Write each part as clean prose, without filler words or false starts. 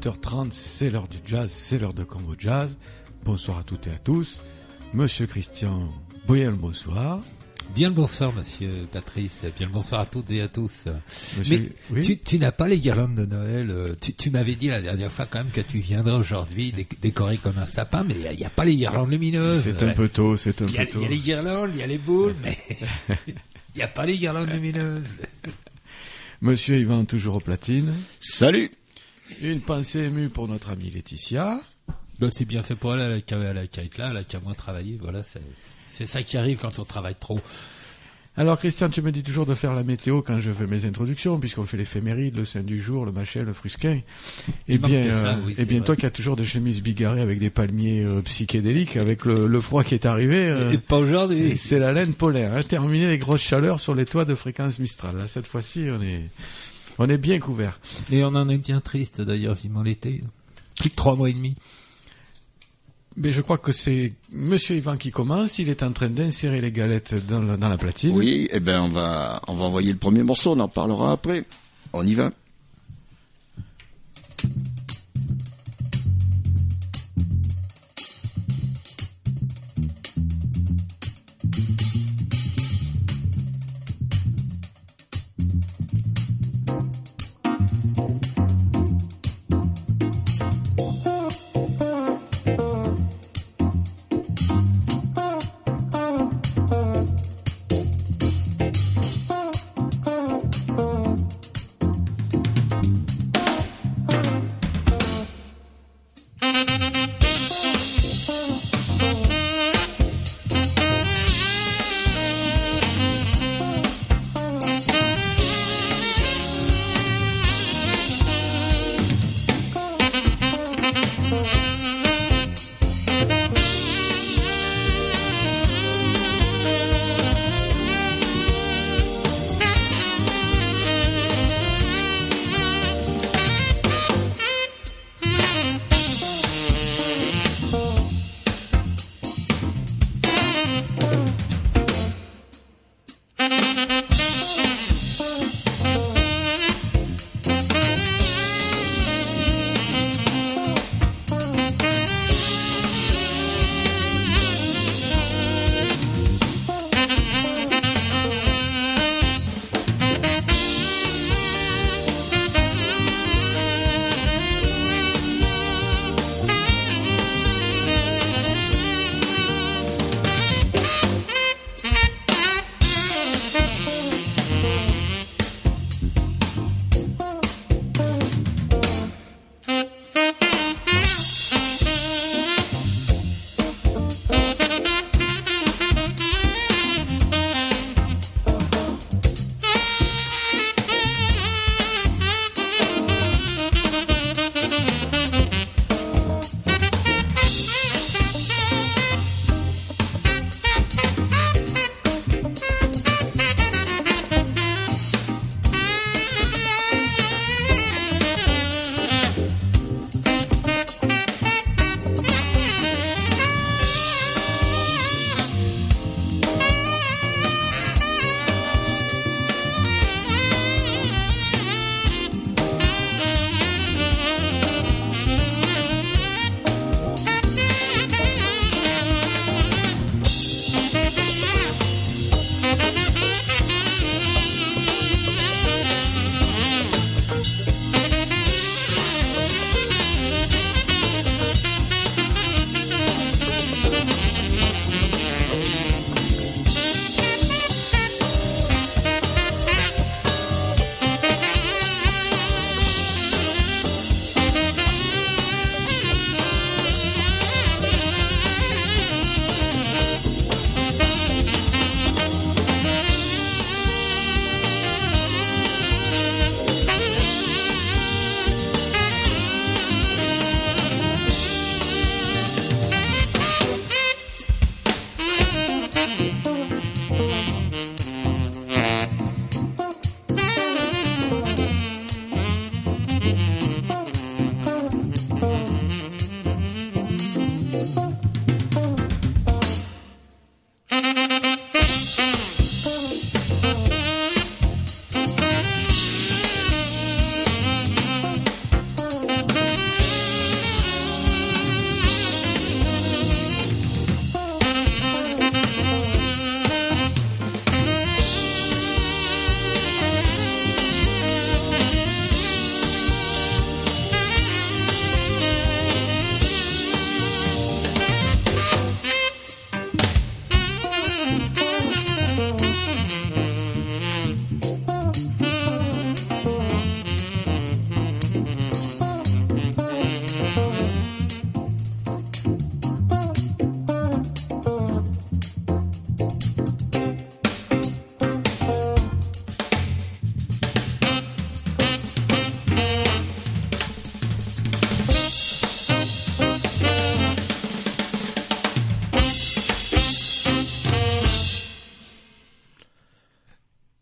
18h30, c'est l'heure du jazz, c'est l'heure de Congo Jazz. Bonsoir à toutes et à tous. Monsieur Christian, bien le bonsoir. Bien le bonsoir, monsieur Patrice. Bien le bonsoir à toutes et à tous. Monsieur, mais oui, tu n'as pas les guirlandes de Noël. Tu m'avais dit la dernière fois quand même que tu viendrais aujourd'hui décoré comme un sapin, mais il n'y a pas les guirlandes lumineuses. c'est un peu tôt, c'est un Il y peu a tôt. les guirlandes, il y a les boules, mais il n'y a pas les guirlandes lumineuses. Monsieur Yvan, toujours aux platines. Salut. Une pensée émue pour notre amie Laetitia. Ben, c'est bien fait pour elle, elle a été là, elle a qu'à moins travailler. Voilà, c'est ça qui arrive quand on travaille trop. Alors Christian, tu me dis toujours de faire la météo quand je fais mes introductions, puisqu'on fait l'éphéméride, le saint du jour, le machin, le frusquin. Il manquait ça, oui, eh bien c'est toi vrai. qui as toujours des chemises bigarrées avec des palmiers psychédéliques, avec le froid qui est arrivé, Et pas aujourd'hui. c'est la laine polaire. Hein. Terminé les grosses chaleurs sur les toits de fréquence Mistral. Là, cette fois-ci, on est bien couverts. Et on en est bien triste d'ailleurs, vivement l'été. Plus que 3 mois et demi. Mais je crois que c'est Monsieur Yvan qui commence. Il est en train d'insérer les galettes dans la platine. Oui, eh ben on va envoyer le premier morceau, on en parlera après. On y va.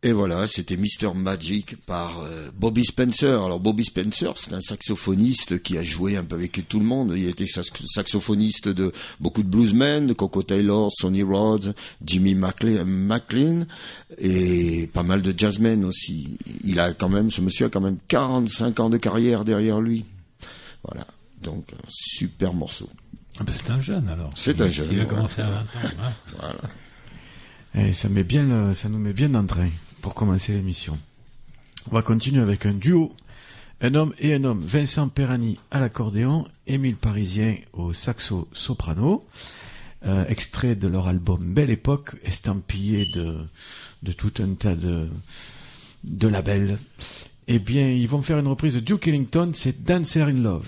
Et voilà, c'était Mr. Magic par Bobby Spencer. Alors Bobby Spencer, c'est un saxophoniste qui a joué un peu avec tout le monde. Il a été saxophoniste de beaucoup de bluesmen, de Coco Taylor, Sonny Rhodes, Jimmy McLean et pas mal de jazzmen aussi. Ce monsieur a quand même 45 ans de carrière derrière lui. Voilà, donc un super morceau. Ah ben c'est un jeune alors. C'est un jeune. Il a commencé à 20 ans. Hein. Voilà. Et ça nous met bien en train pour commencer l'émission. On va continuer avec un duo, un homme et un homme, Vincent Perani à l'accordéon, Émile Parisien au saxo soprano, extrait de leur album Belle Époque, estampillé de tout un tas de labels. Eh bien, ils vont faire une reprise de Duke Ellington, c'est Dancer in Love.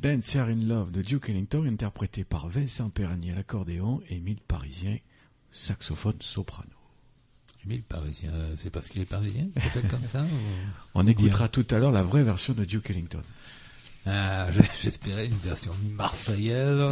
Dancer in Love de Duke Ellington, interprété par Vincent Perani à l'accordéon et Émile Parisien, saxophone soprano. Émile Parisien, c'est parce qu'il est parisien, il s'appelle comme ça ou... On écoutera tout à l'heure la vraie version de Duke Ellington. Ah, j'espérais une version marseillaise.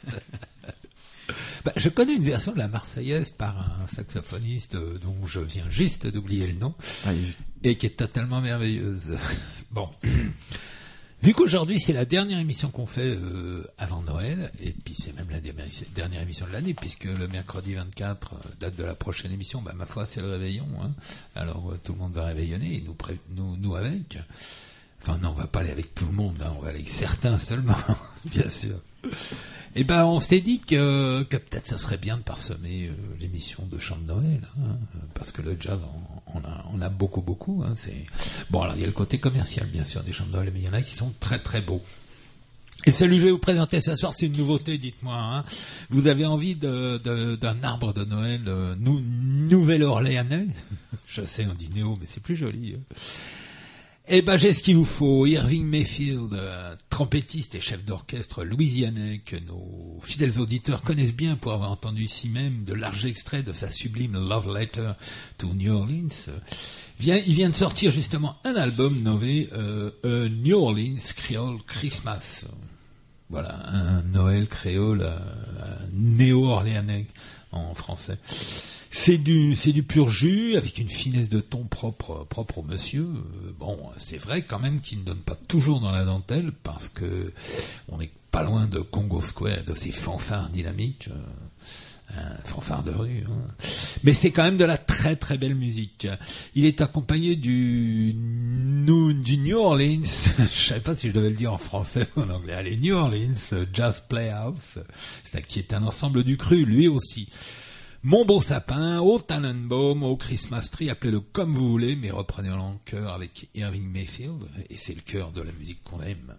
Je connais une version de la Marseillaise par un saxophoniste dont je viens juste d'oublier le nom, et qui est totalement merveilleuse. Bon, vu qu'aujourd'hui c'est la dernière émission qu'on fait avant Noël, et puis c'est même la dernière émission de l'année, puisque le mercredi 24, date de la prochaine émission, ma foi c'est le réveillon, hein. Alors tout le monde va réveillonner, et nous avec. Enfin non, on va pas aller avec tout le monde, hein, on va aller avec certains seulement, bien sûr. Et on s'est dit que peut-être ça serait bien de parsemer l'émission de chant de Noël, hein, parce que le jazz, on a beaucoup. Hein, bon, alors il y a le côté commercial, bien sûr, des chants de Noël, mais il y en a qui sont très très beaux. Et celui que je vais vous présenter ce soir, c'est une nouveauté, dites-moi. Hein. Vous avez envie d'un arbre de Noël Nouvelle-Orléanais? Je sais, on dit néo, mais c'est plus joli. J'ai ce qu'il vous faut. Irving Mayfield, trompettiste et chef d'orchestre louisianais que nos fidèles auditeurs connaissent bien pour avoir entendu ici même de larges extraits de sa sublime Love Letter to New Orleans. Il vient de sortir justement un album nommé A New Orleans Creole Christmas. Voilà, un Noël créole néo-orléanais en français. C'est du pur jus, avec une finesse de ton propre au monsieur. Bon, c'est vrai quand même qu'il ne donne pas toujours dans la dentelle, parce que on n'est pas loin de Congo Square, de ces fanfares dynamiques, fanfares de rue. Hein. Mais c'est quand même de la très très belle musique. Il est accompagné du New Orleans, je savais pas si je devais le dire en français ou en anglais, allez, New Orleans Jazz Playhouse, qui est un ensemble du cru, lui aussi. Mon beau sapin, au Tannenbaum, au Christmas Tree, appelez-le comme vous voulez, mais reprenez-le en chœur avec Irving Mayfield, et c'est le cœur de la musique qu'on aime.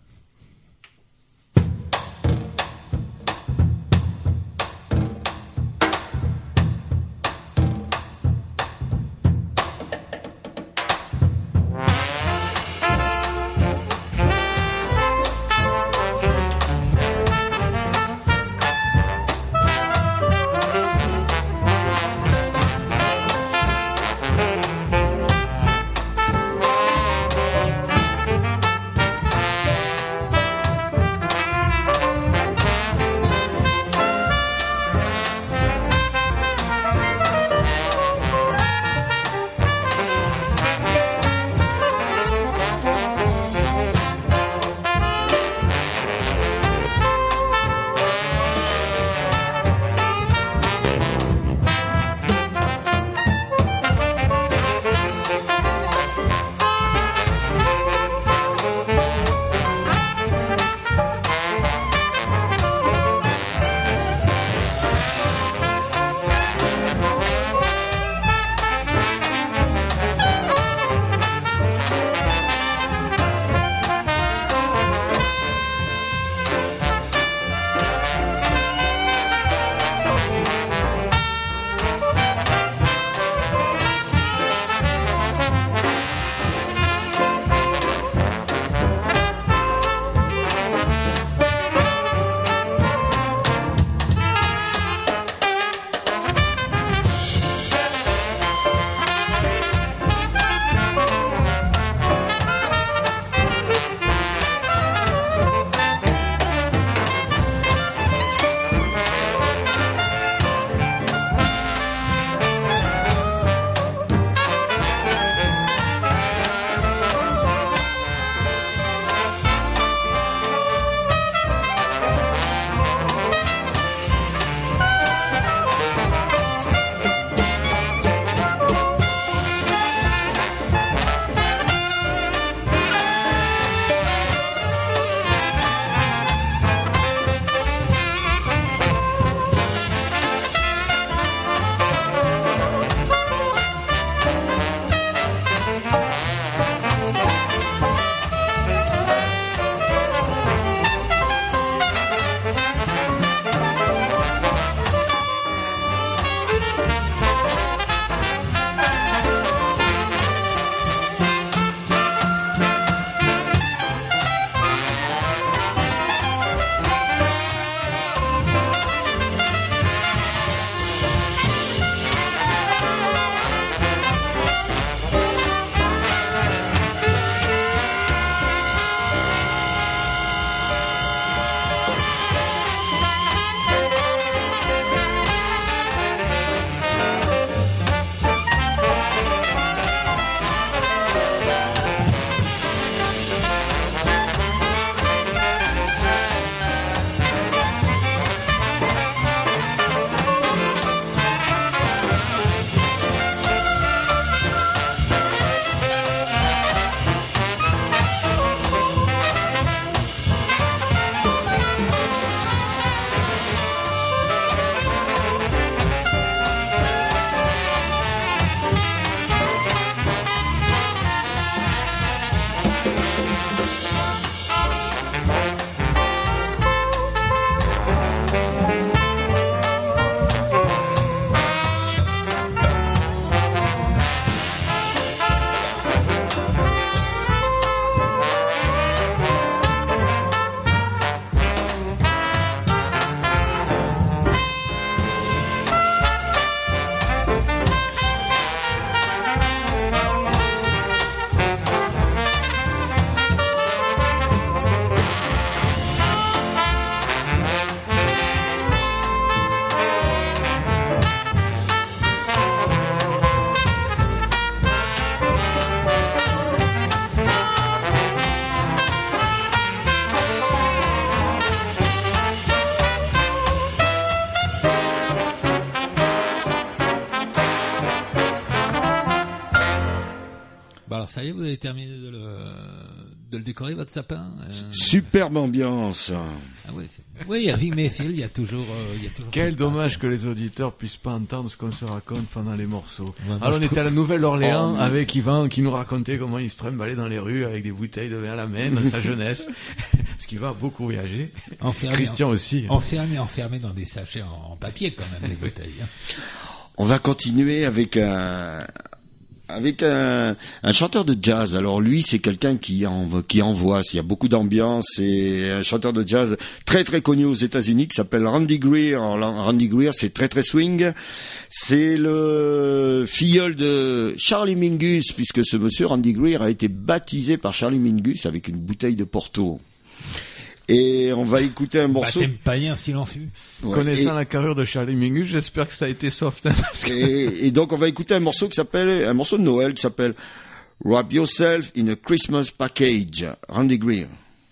alors ça y est, vous avez terminé de le décorer, votre sapin? Superbe ambiance. Ah ouais, oui, avec Mayfield, il y a toujours Quel dommage que les auditeurs puissent pas entendre ce qu'on se raconte pendant les morceaux. Ouais, alors on était à la Nouvelle-Orléans avec Yvan qui nous racontait comment il se trimballait dans les rues avec des bouteilles de vin à la main dans sa jeunesse. Parce qu'il va beaucoup voyager. Christian aussi. Enfermé dans des sachets en papier quand même, les bouteilles. Hein. On va continuer avec un chanteur de jazz. Alors lui, c'est quelqu'un qui envoie. Il y a beaucoup d'ambiance. C'est un chanteur de jazz très très connu aux États-Unis qui s'appelle Randy Greer. Alors, Randy Greer, c'est très très swing. C'est le filleul de Charlie Mingus, puisque ce monsieur Randy Greer a été baptisé par Charlie Mingus avec une bouteille de Porto. Et on va écouter un morceau. Baptême païen s'il en fut. Ouais, connaissant la carrure de Charlie Mingus, j'espère que ça a été soft. Hein, parce que... et donc on va écouter un morceau de Noël qui s'appelle Wrap Yourself in a Christmas Package. Randy Greer.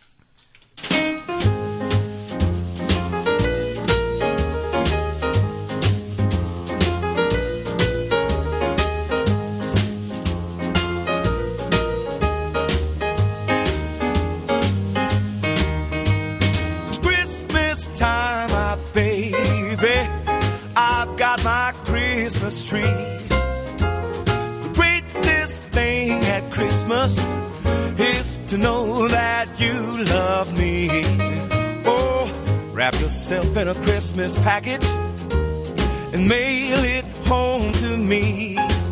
Christmas tree. The greatest thing at Christmas is to know that you love me. Oh, wrap yourself in a Christmas package and mail it home to me.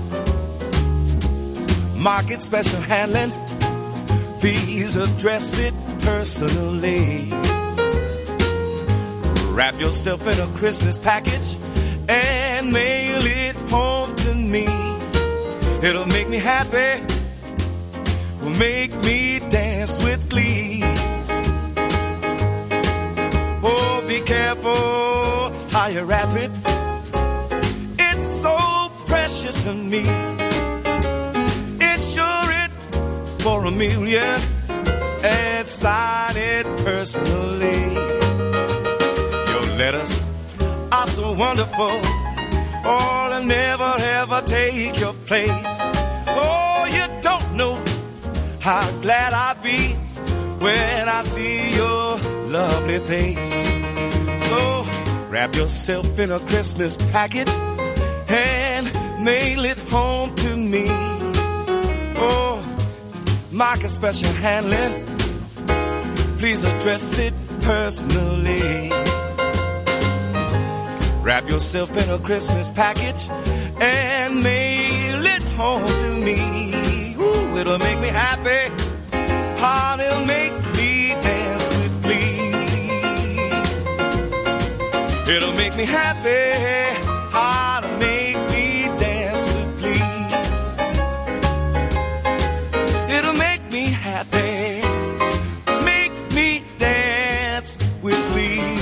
Mark it special handling, please address it personally. Wrap yourself in a Christmas package and mail it home to me. It'll make me happy, will make me dance with glee. Oh, be careful how you wrap it, it's so precious to me. Insure it for $1 million and sign it personally. Your letters are so wonderful, oh, they'll never ever take your place. Oh, you don't know how glad I'll be when I see your lovely face. So wrap yourself in a Christmas package and mail it home to me. Oh, mark a special handling, please address it personally. Wrap yourself in a Christmas package and mail it home to me. Ooh, it'll make me happy, oh, it'll make me dance with glee. It'll make me happy, oh, it'll make me dance with glee. It'll make me happy, make me dance with glee.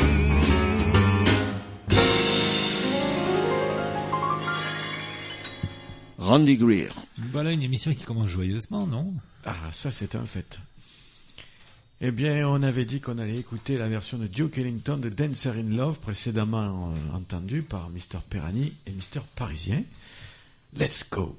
Randy Greer. Voilà une émission qui commence joyeusement, non? Ah, ça c'est un fait. Eh bien, on avait dit qu'on allait écouter la version de Duke Ellington de Dancer in Love, précédemment entendue par Mr. Perani et Mr. Parisien. Let's go!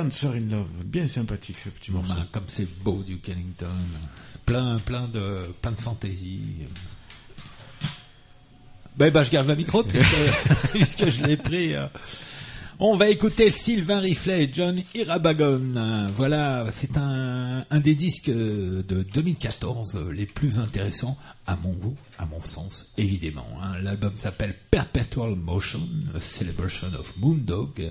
Dancer in Love, bien sympathique ce petit morceau. Comme c'est beau du Ellington, plein de fantaisie. Je garde le micro puisque je l'ai pris. On va écouter Sylvain Riflet et John Irabagon. Voilà, c'est un des disques de 2014 les plus intéressants à mon goût, à mon sens, évidemment. L'album s'appelle Perpetual Motion, A Celebration of Moondog.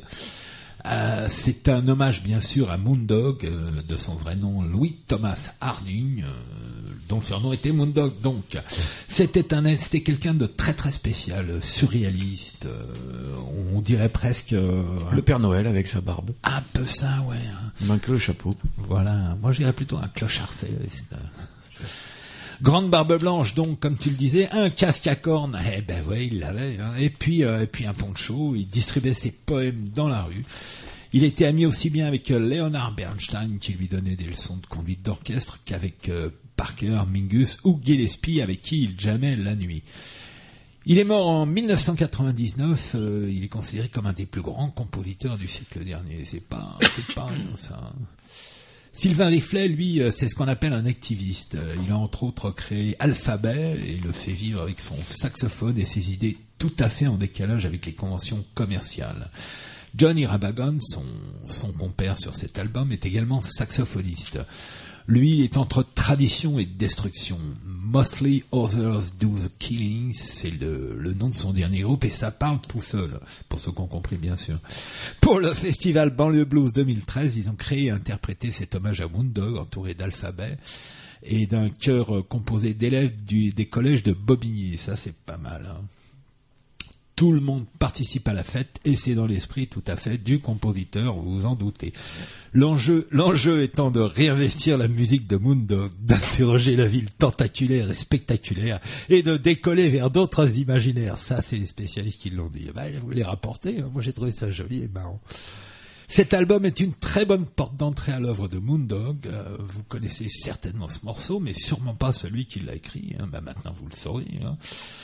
C'est un hommage bien sûr à Moondog, de son vrai nom Louis Thomas Harding, dont le surnom était Moondog. Donc c'était quelqu'un de très très spécial, surréaliste, on dirait presque le Père Noël avec sa barbe. Un peu ça, ouais. Il manque le chapeau. Voilà, moi je dirais plutôt un clochard céleste. Grande barbe blanche, donc, comme tu le disais, un casque à cornes, il l'avait, et puis un poncho, il distribuait ses poèmes dans la rue. Il était ami aussi bien avec Leonard Bernstein, qui lui donnait des leçons de conduite d'orchestre, qu'avec Parker, Mingus ou Gillespie, avec qui il jammait la nuit. Il est mort en 1999, il est considéré comme un des plus grands compositeurs du siècle dernier. C'est pas rien, ça. Sylvain Riflet, lui, c'est ce qu'on appelle un activiste. Il a entre autres créé Alphabet et le fait vivre avec son saxophone et ses idées tout à fait en décalage avec les conventions commerciales. John Irabagon, son compère sur cet album, est également saxophoniste. Lui, il est entre tradition et destruction. Mostly Others Do the Killing, c'est le nom de son dernier groupe, et ça parle tout seul, pour ceux qui ont compris bien sûr. Pour le festival Banlieue Blues 2013, ils ont créé et interprété cet hommage à Moondog, entouré d'Alphabet, et d'un chœur composé d'élèves des collèges de Bobigny. Ça, c'est pas mal, hein. Tout le monde participe à la fête et c'est dans l'esprit tout à fait du compositeur, vous vous en doutez. L'enjeu étant de réinvestir la musique de Moondog, d'interroger la ville tentaculaire et spectaculaire et de décoller vers d'autres imaginaires. Ça, c'est les spécialistes qui l'ont dit. Je vous l'ai rapporté, hein. Moi j'ai trouvé ça joli et marrant. Cet album est une très bonne porte d'entrée à l'œuvre de Moondog. Vous connaissez certainement ce morceau, mais sûrement pas celui qui l'a écrit, hein. Maintenant vous le saurez, hein.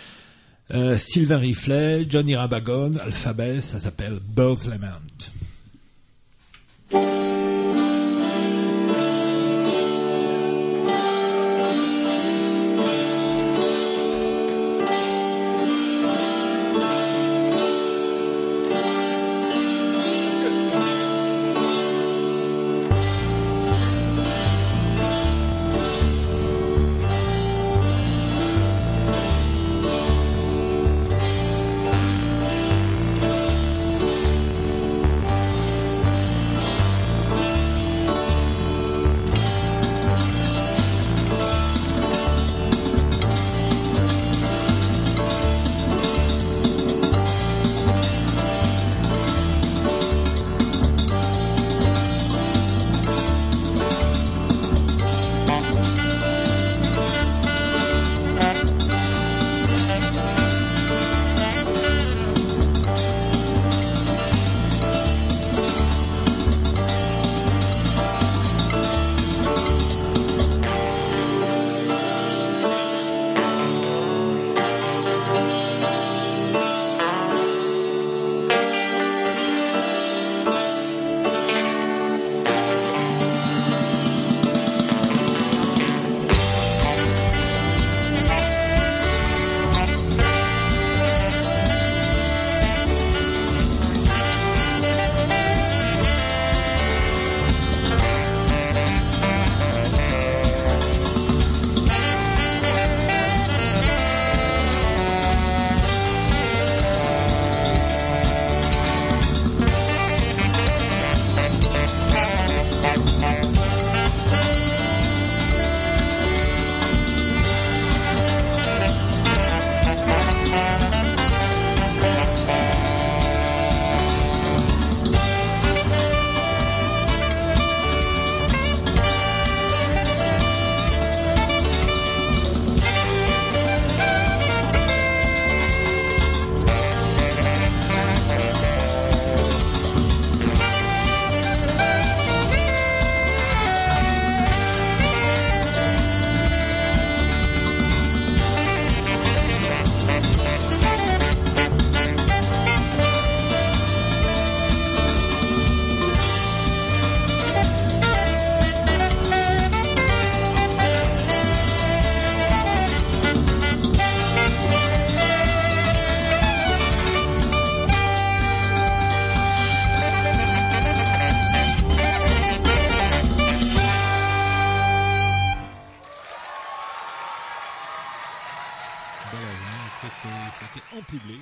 Sylvain Riflet, John Irabagon, Alphabet, ça s'appelle Bird's Lament.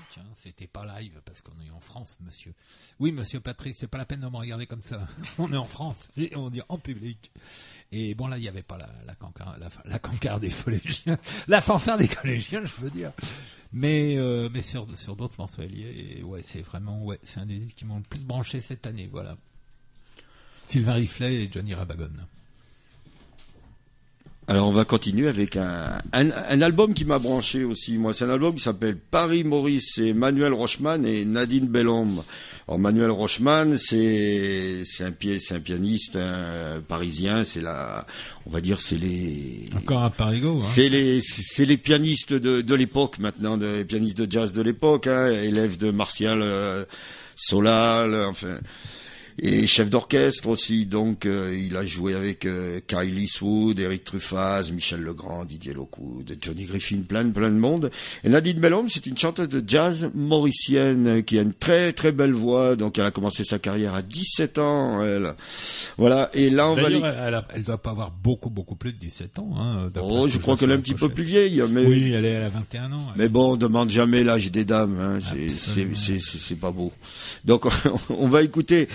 Tiens, c'était pas live parce qu'on est en France, monsieur. Oui, monsieur Patrice, c'est pas la peine de me regarder comme ça. On est en France, et on dit en public. Et bon, là, il n'y avait pas la cancarde des collégiens, la fanfare des collégiens, je veux dire. Mais sur d'autres morceaux, et ouais, c'est vraiment, ouais, c'est un des disques qui m'ont le plus branché cette année, voilà. Sylvain Riflet et Johnny Rabagon. Alors on va continuer avec un album qui m'a branché aussi. Moi, c'est un album qui s'appelle Paris Maurice. C'est Manuel Rochman et Nadine Bellhomme. Alors Manuel Rochman, c'est un pianiste parisien. On va dire, c'est les encore un parigo. Hein. C'est les pianistes de l'époque maintenant, les pianistes de jazz de l'époque, hein, élèves de Martial Solal, enfin. Et chef d'orchestre aussi, donc il a joué avec Kyle Eastwood, Eric Truffaz, Michel Legrand, Didier Lockwood, Johnny Griffin, plein de monde. Et Nadine Bellhomme, c'est une chanteuse de jazz mauricienne qui a une très très belle voix, donc elle a commencé sa carrière à 17 ans, elle. Voilà, et là on va... Elle doit pas avoir beaucoup plus de 17 ans. Hein, oh, je crois qu'elle est un petit peu plus vieille. Mais... Oui, elle a 21 ans. Mais bon, on demande jamais l'âge des dames, hein, c'est pas beau. Donc on va écouter...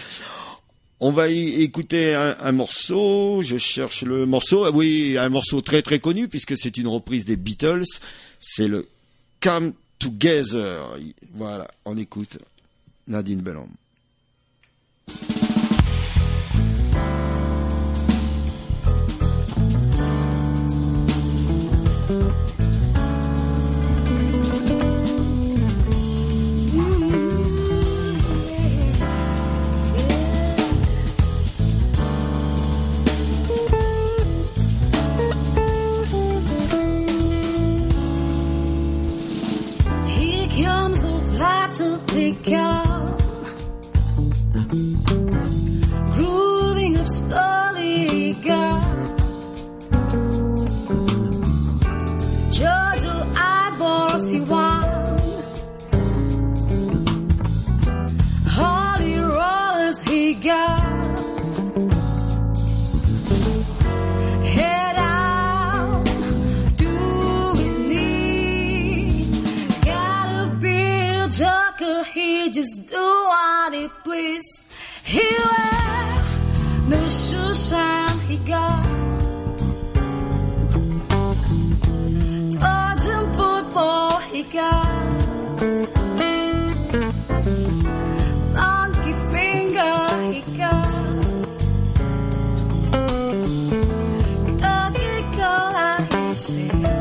un morceau, je cherche le morceau, oui, un morceau très très connu puisque c'est une reprise des Beatles, c'est le Come Together. Voilà, on écoute Nadine Bellhomme. To pick up, grooving up slowly, got Giorgio eyeballs he won, Holly rollers he got, head out to his knee, gotta be Joker, he just do what he please. He wear no shoe shine he got. Dodging football he got. Monkey finger he got. Cookie cola he said.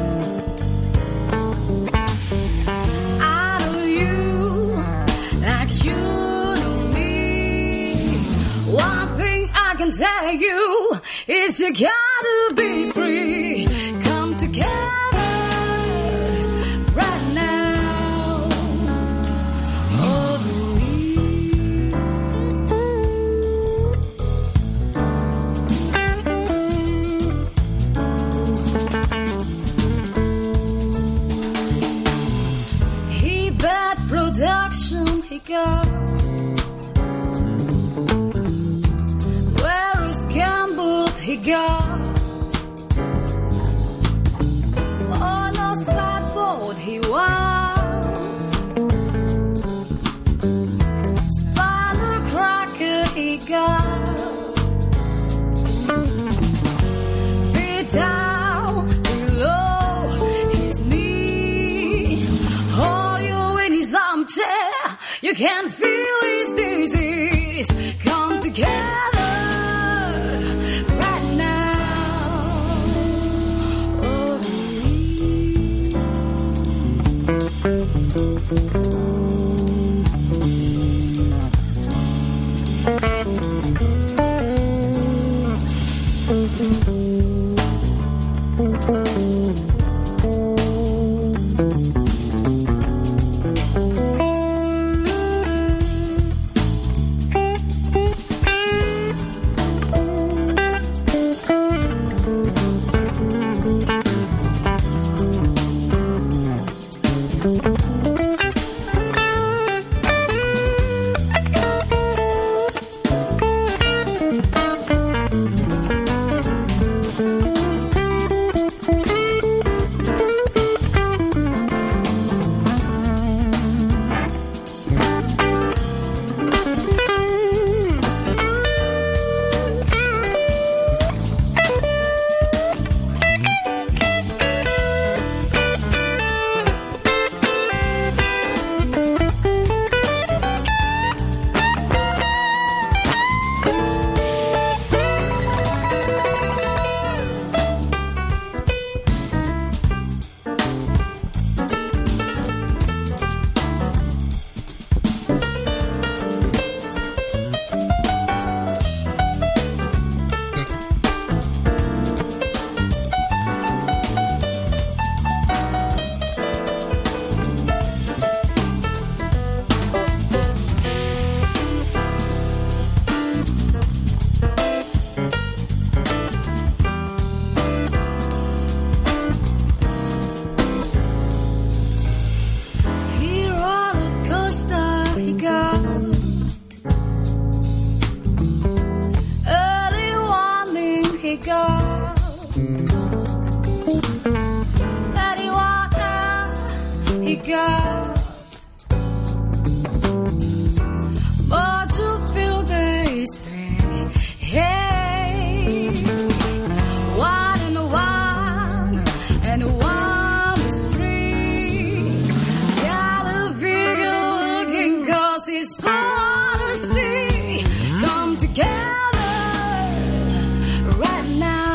I can tell you is you gotta be free. Come together right now over me. He bad production he got. He got on a sideboard he won. Spider cracker he got. Feet down below his knee. Hold you in his armchair. You can feel his disease. Come together. got. But you feel they say, hey, one and one, and one is free. Gotta be good looking, 'cause it's so hard to see. Come together right now.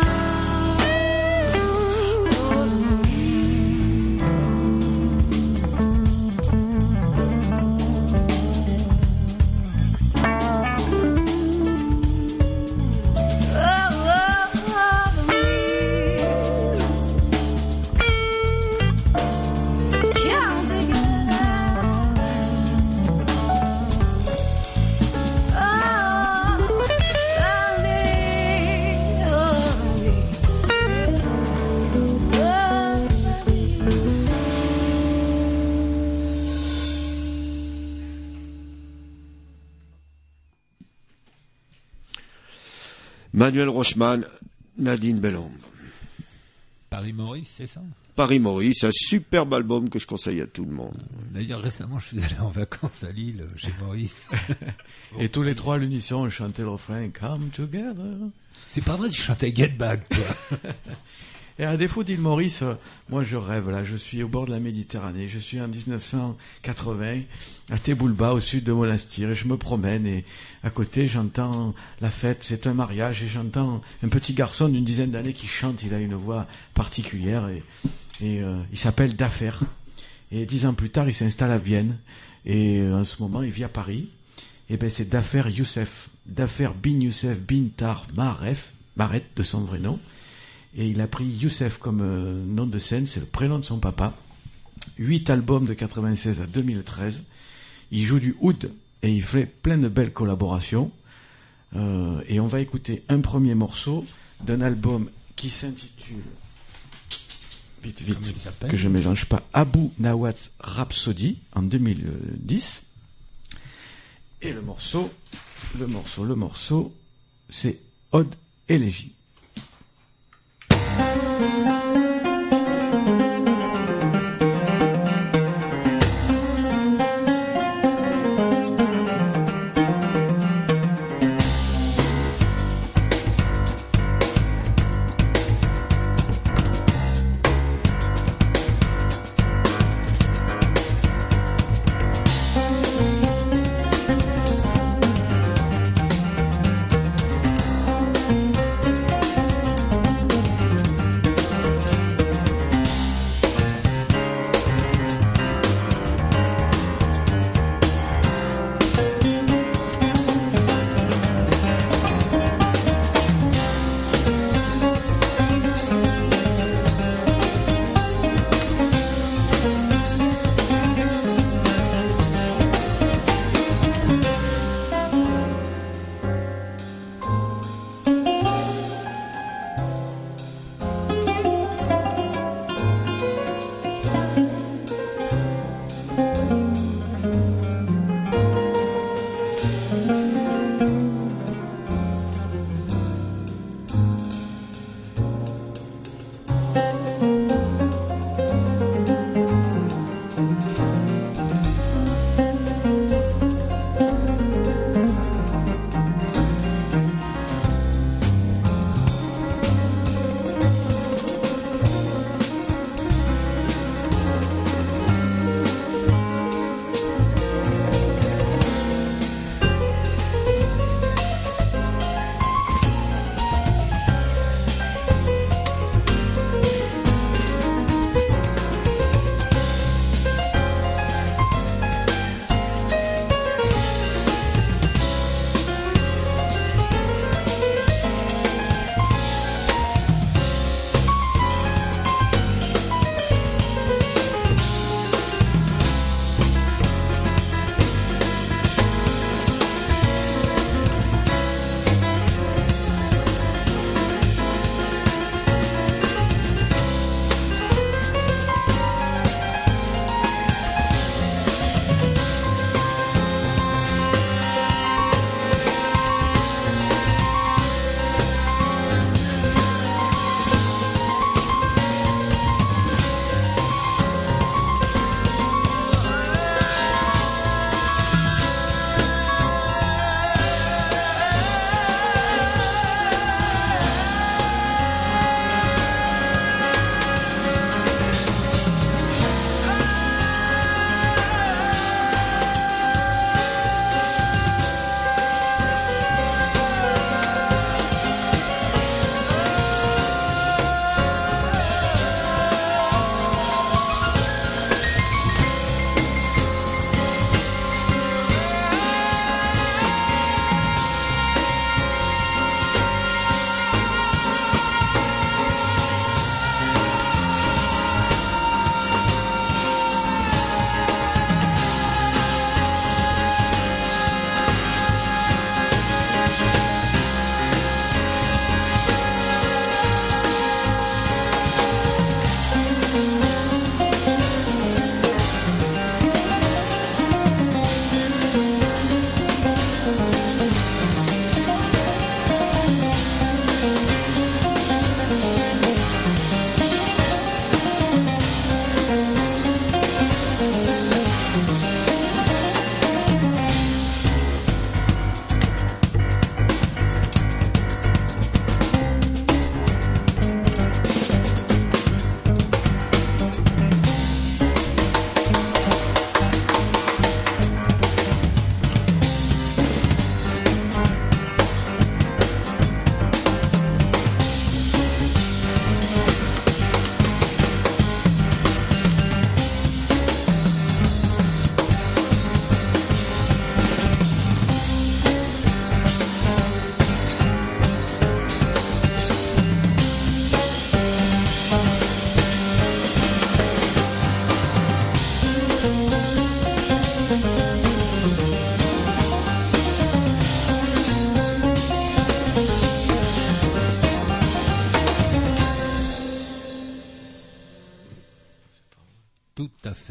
Manuel Rochman, Nadine Bellombe. Paris-Maurice, c'est ça? Paris-Maurice, un superbe album que je conseille à tout le monde. D'ailleurs, récemment, je suis allé en vacances à Lille, chez Maurice. Et tous les trois à l'unisson, on chantait le refrain Come Together. C'est pas vrai, tu chantais Get Back, toi. Et à défaut d'île Maurice, moi je rêve là, je suis au bord de la Méditerranée, je suis en 1980 à Teboulba au sud de Monastir et je me promène et à côté j'entends la fête, c'est un mariage et j'entends un petit garçon d'une dizaine d'années qui chante, il a une voix particulière et il s'appelle Dafer. Et 10 ans plus tard il s'installe à Vienne et en ce moment il vit à Paris. Et ben c'est Dafer Youssef, Dafer bin Youssef bin Tar Maret de son vrai nom. Et il a pris Youssef comme nom de scène, c'est le prénom de son papa. 8 albums de 96 à 2013. Il joue du oud et il fait plein de belles collaborations. Et on va écouter un premier morceau d'un album qui s'intitule, vite, que je ne mélange pas, Abu Nawaz Rhapsody en 2010. Et le morceau, c'est Ode Élégie.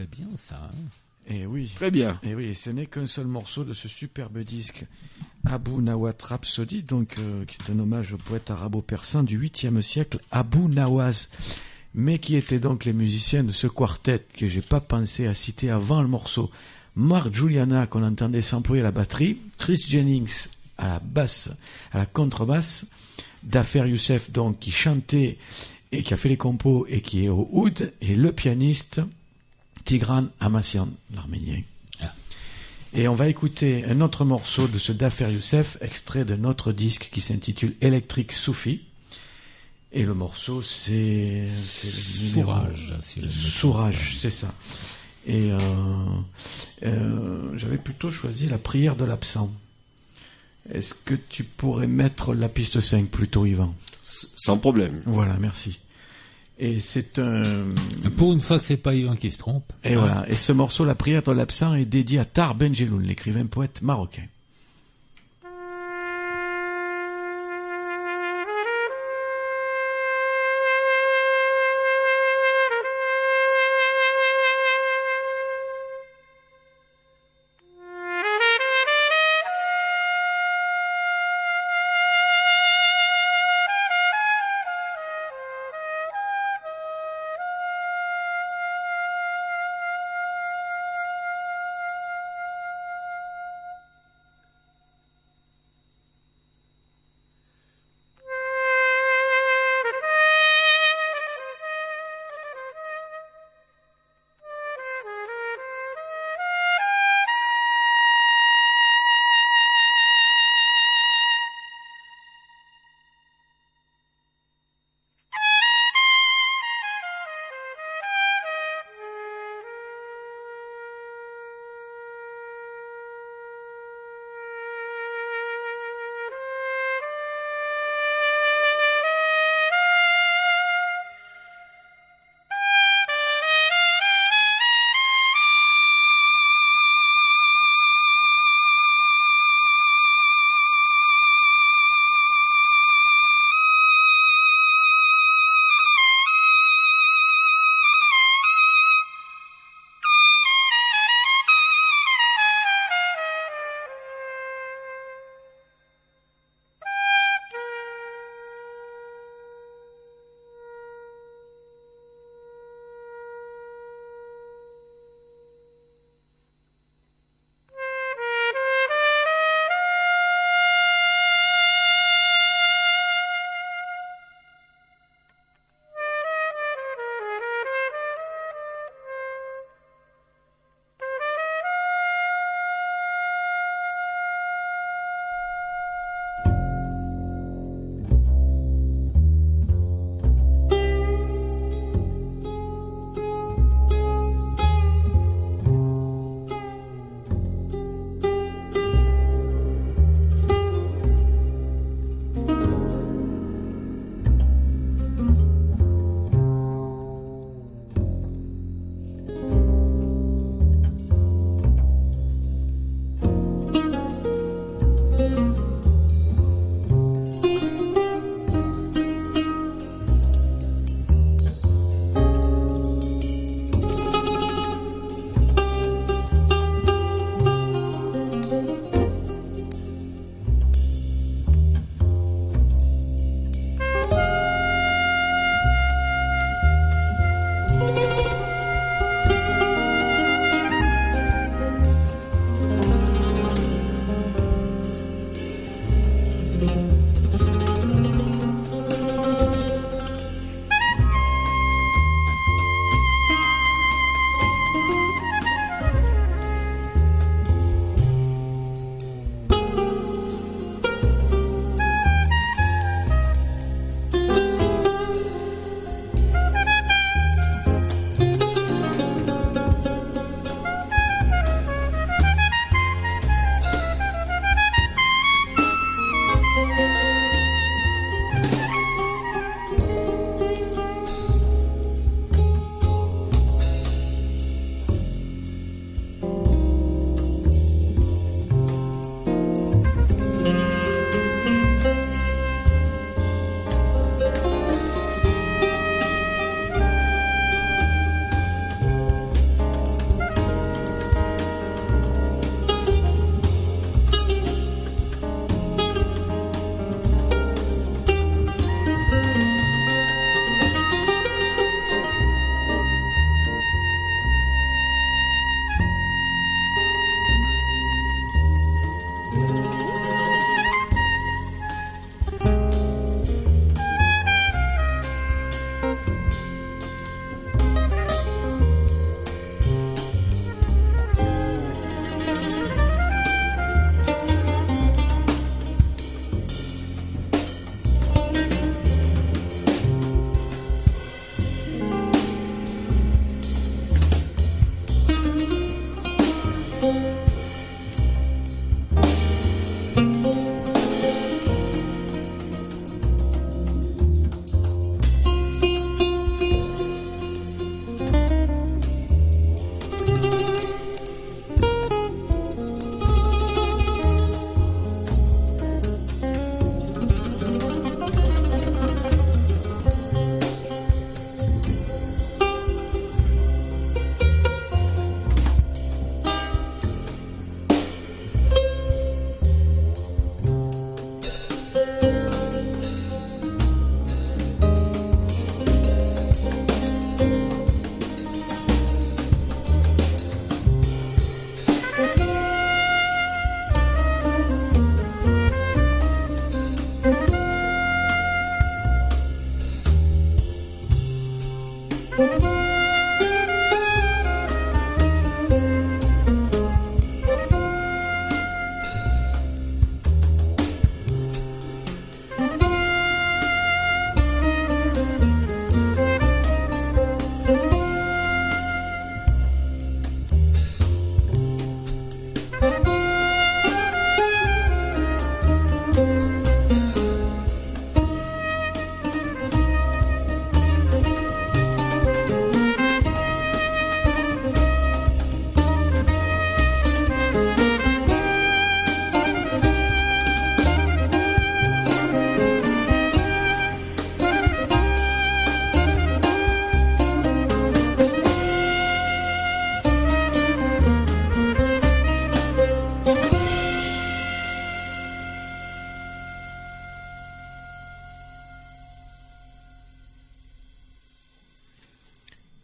très bien ça. Hein. Et oui. Très bien. Et oui, ce n'est qu'un seul morceau de ce superbe disque, Abu Nawat Rhapsody, donc qui est un hommage au poète arabo-persan du 8e siècle, Abu Nawaz, mais qui étaient donc les musiciens de ce quartet que j'ai pas pensé à citer avant le morceau. Mark Juliana, qu'on entendait s'employer à la batterie, Chris Jennings à la basse, à la contrebasse, Dafer Youssef donc qui chantait et qui a fait les compos et qui est au oud, et le pianiste Tigran Amassian, l'arménien. Ah. Et on va écouter un autre morceau de ce Dafer Youssef, extrait de notre disque qui s'intitule Electric Soufi. Et le morceau, c'est le Sourage, si je ne me trompe. Sourage, c'est ça. Et j'avais plutôt choisi la prière de l'absent. Est-ce que tu pourrais mettre la piste 5 plutôt, Yvan? Sans problème. Voilà, merci. Et c'est un... Pour une fois que c'est pas Yvan qui se trompe. Et voilà. Et ce morceau, la prière de l'absent, est dédié à Tar Benjeloun, l'écrivain poète marocain.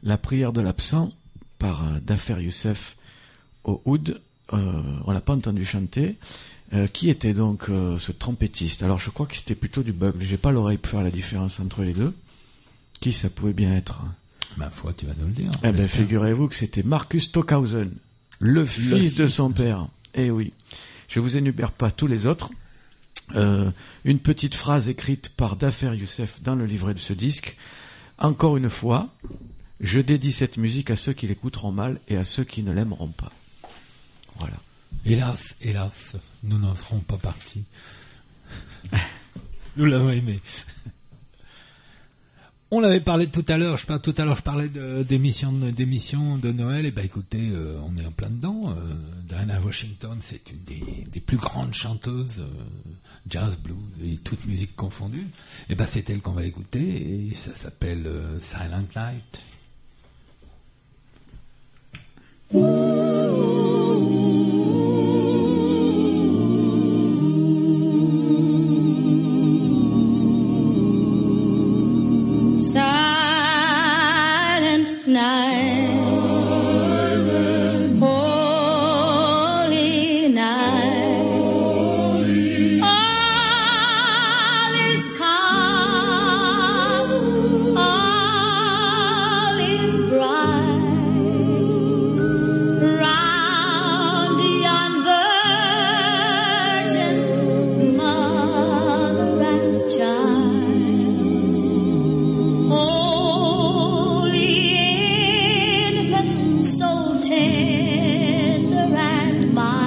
La prière de l'absent par Dafer Youssef au oud. On l'a pas entendu chanter. Qui était donc ce trompettiste? Alors je crois que c'était plutôt du bugle. J'ai pas l'oreille pour faire la différence entre les deux. Qui ça pouvait bien être? Ma foi, tu vas nous le dire. Eh ben, figurez-vous que c'était Marcus Stockhausen, le fils de son père. Eh oui. Je vous énumère pas tous les autres. Une petite phrase écrite par Dafer Youssef dans le livret de ce disque. Encore une fois, je dédie cette musique à ceux qui l'écouteront mal et à ceux qui ne l'aimeront pas. Voilà. Hélas, nous n'en ferons pas partie. Nous l'avons aimé. On l'avait parlé tout à l'heure, je parlais d'émissions de Noël, et ben écoutez, on est en plein dedans. Diana Washington, c'est une des plus grandes chanteuses, jazz, blues et toute musique confondue. Et ben c'est elle qu'on va écouter, et ça s'appelle Silent Night. Silent night, holy night, all is calm, all is bright, round yon virgin mother and child. Holy infant, so tender and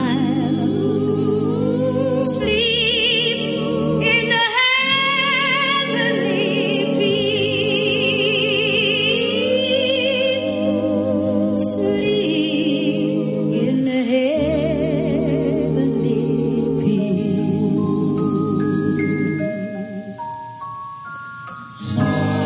mild, sleep in heavenly peace, sleep in heavenly peace.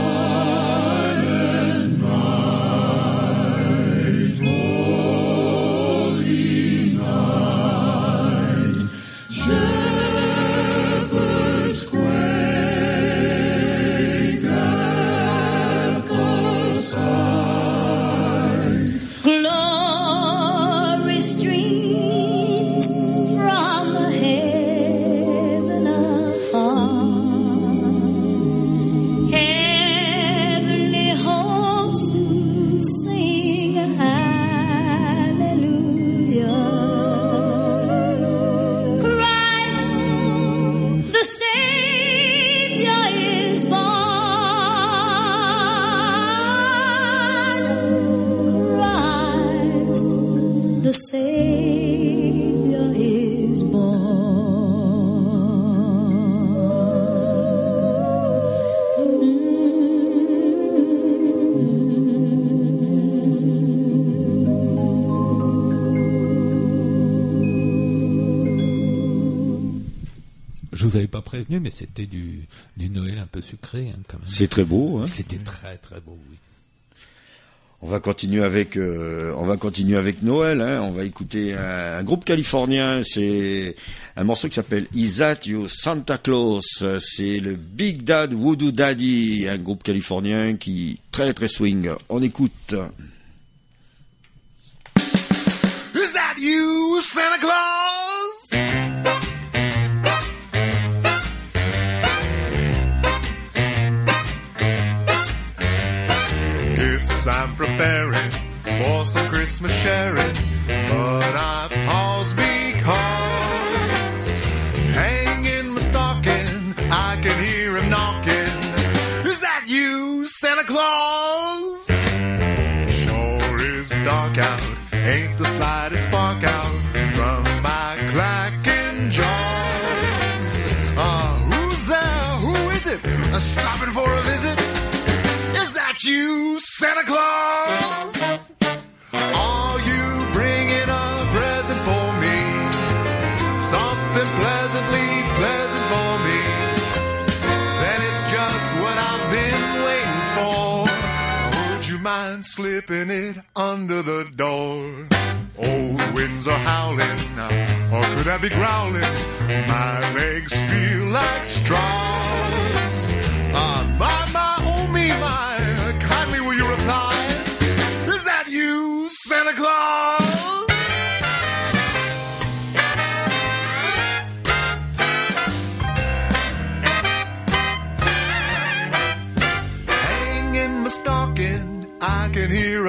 Glory streams from heaven afar. Heavenly hosts sing hallelujah. Christ the Savior is born. Christ the Savior is Je vous avais pas prévenu, mais c'était du Noël un peu sucré, hein, quand même. C'est très beau, hein. C'était très très beau, oui. On va continuer avec Noël, hein. On va écouter un groupe californien, c'est un morceau qui s'appelle Is That You Santa Claus, c'est le Big Dad Voodoo Daddy, un groupe californien qui très très swing. On écoute. Is that you, Santa Claus? Gifts I'm preparing for some Christmas sharing, but I pause because hanging my stocking, I can hear him knocking. Is that you, Santa Claus? Sure is dark out, ain't the slightest spark out from my clacking jaws. Who's there? Who is it? Stopping for a visit? Is that you, Santa Claus? Are you bringing a present for me? Something pleasantly pleasant for me? Then it's just what I've been waiting for. Would you mind slipping it under the door? Old winds are howling, or could I be growling? My legs feel like straws. My, oh me, my, kindly will you reply?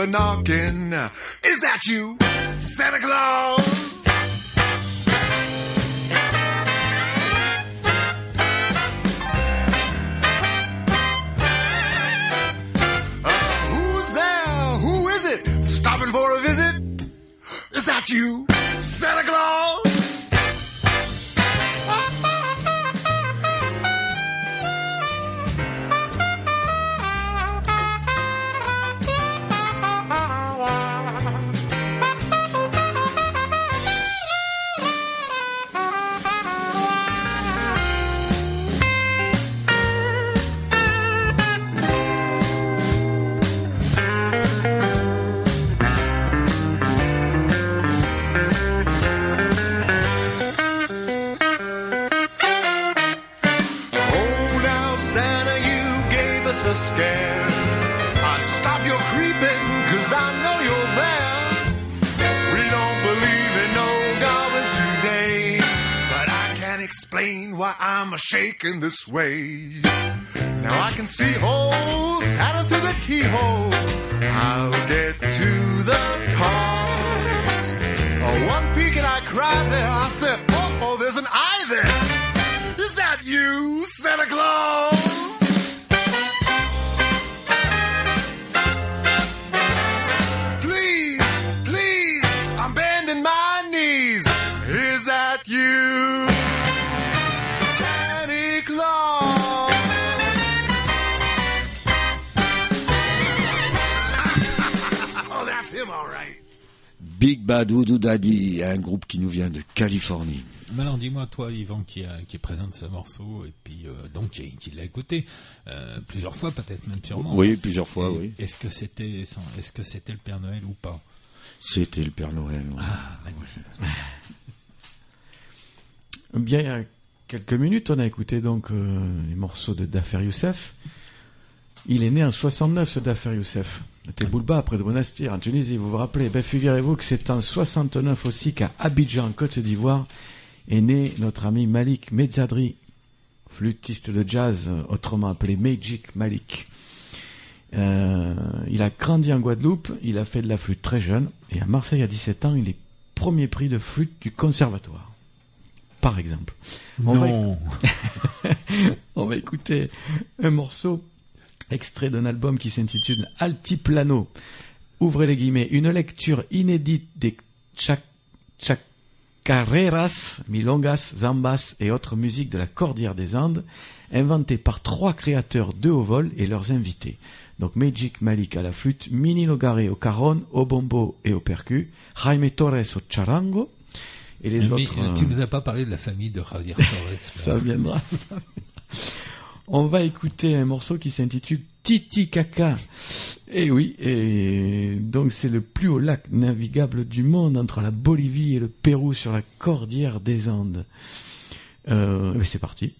knocking. Is that you, Santa Claus? Who's there? Who is it? Stopping for a visit? Is that you, Santa Claus? A scare. Stop your creeping, 'cause I know you're there. We don't believe in no goblins today, but I can't explain why I'm shaking this way. Now I can see holes Santa through the keyhole. I'll get to the cause. One peek and I cried there. I said, oh, there's an eye there. Is that you, Santa Claus? You, Santa Claus. Oh, that's him, all right. Big Bad Voodoo Daddy, un groupe qui nous vient de Californie. Mais alors dis-moi, toi, Yvan, qui présente ce morceau, et puis donc qui l'a écouté plusieurs fois, peut-être même sûrement. Oui, plusieurs fois, oui. Est-ce que c'était le Père Noël ou pas? C'était le Père Noël. Oui. Ah, magnifique. Bien, il y a quelques minutes, on a écouté donc les morceaux de Dafer Youssef. Il est né en 69, ce Dafer Youssef. C'était Boulba, près de Monastir, en Tunisie, vous vous rappelez. Ben, figurez-vous que c'est en 69 aussi qu'à Abidjan, Côte d'Ivoire, est né notre ami Malik Medzadri, flûtiste de jazz, autrement appelé Magic Malik. Il a grandi en Guadeloupe, il a fait de la flûte très jeune, et à Marseille, à 17 ans, il est premier prix de flûte du conservatoire. Par exemple. On va écouter un morceau extrait d'un album qui s'intitule Altiplano. Ouvrez les guillemets. Une lecture inédite des chacareras, milongas, zambas et autres musiques de la Cordillère des Andes, inventées par 3 créateurs de haut vol et leurs invités. Donc Magic Malik à la flûte, Mini Nogaré au cajon, au bombo et au percu, Jaime Torres au charango. Et les autres, tu nous as pas parlé de la famille de Javier Torres. Ça viendra. On va écouter un morceau qui s'intitule Titicaca. Et oui, et donc c'est le plus haut lac navigable du monde entre la Bolivie et le Pérou sur la Cordillère des Andes. C'est parti.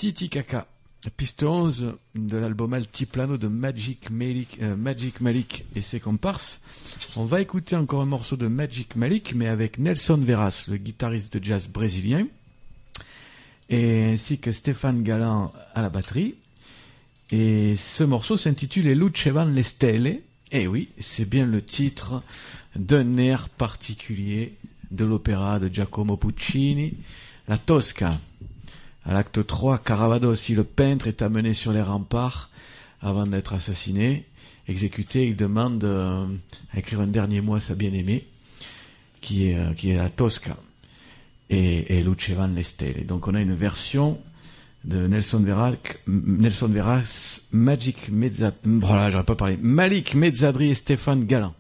Titicaca, piste 11 de l'album Altiplano de Magic Malik et ses comparses. On va écouter encore un morceau de Magic Malik, mais avec Nelson Veras, le guitariste de jazz brésilien, et ainsi que Stéphane Galland à la batterie. Et ce morceau s'intitule E luce van le stelle. Et oui, c'est bien le titre d'un air particulier de l'opéra de Giacomo Puccini, La Tosca. À l'acte 3, Caravadossi, le peintre, est amené sur les remparts avant d'être assassiné. Exécuté, il demande à écrire un dernier mot à sa bien-aimée, qui est La Tosca, et Luce van le stelle. Donc on a une version de Nelson Veras, Malik Mezzadri et Stéphane Galland.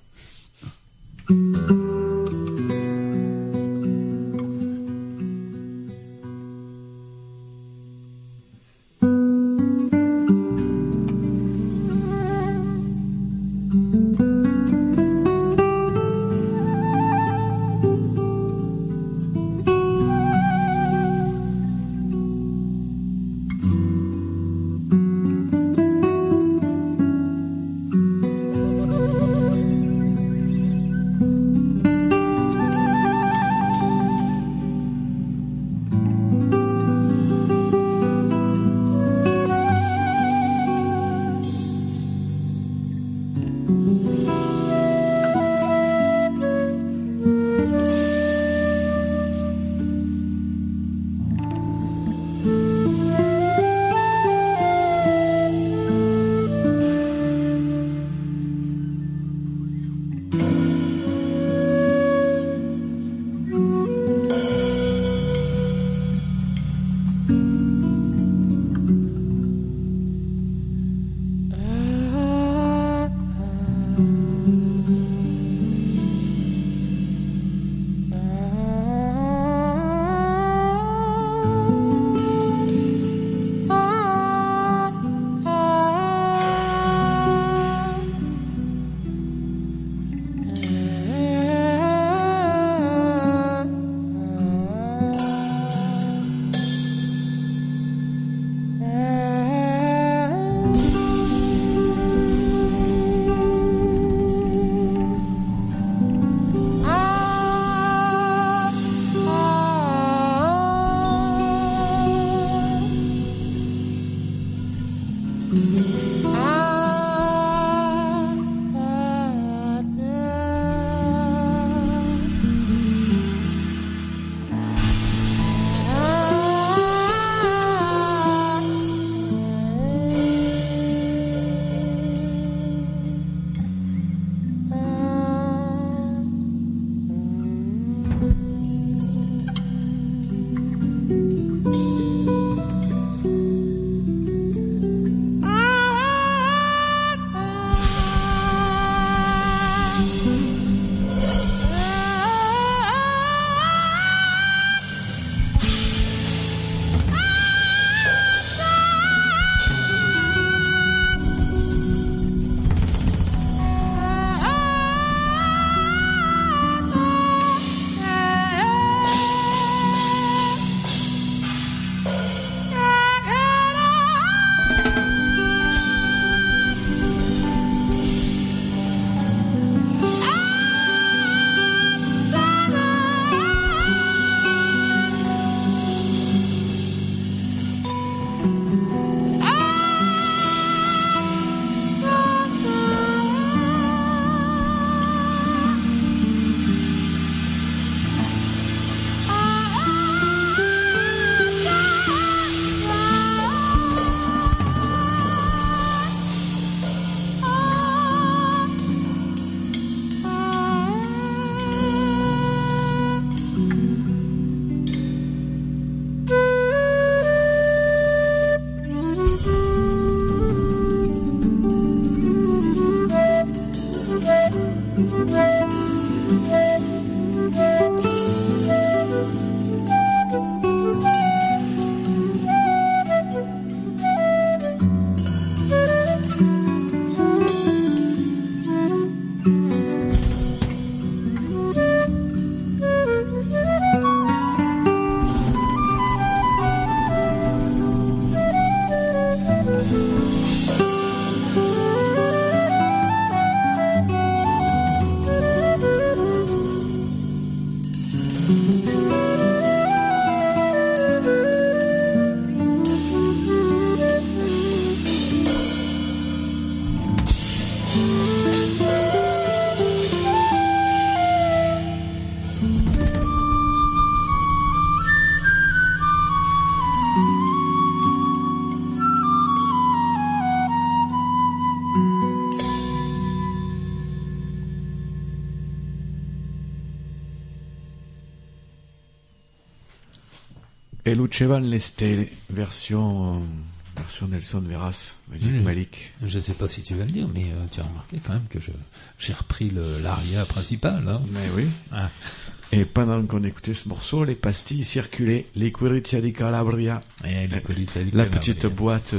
Et Luce Van Lestelle, version Nelson Veras, Magic Malik. Je ne sais pas si tu vas le dire, mais tu as remarqué quand même que j'ai repris l'aria principale. Hein. Mais oui. Ah. Et pendant qu'on écoutait ce morceau, les pastilles circulaient, les Quiritia di Calabria, la petite boîte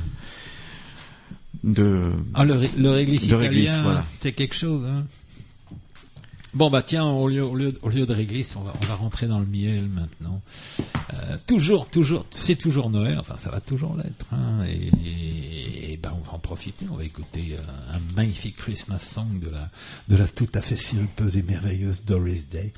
de le réglisse italien, réglisse, voilà. C'est quelque chose. Hein. Bon bah tiens, au lieu de réglisse, on va rentrer dans le miel maintenant. Toujours, c'est toujours Noël. Enfin, ça va toujours l'être. Hein, et ben on va en profiter. On va écouter un magnifique Christmas song de la tout à fait sirupeuse et merveilleuse Doris Day.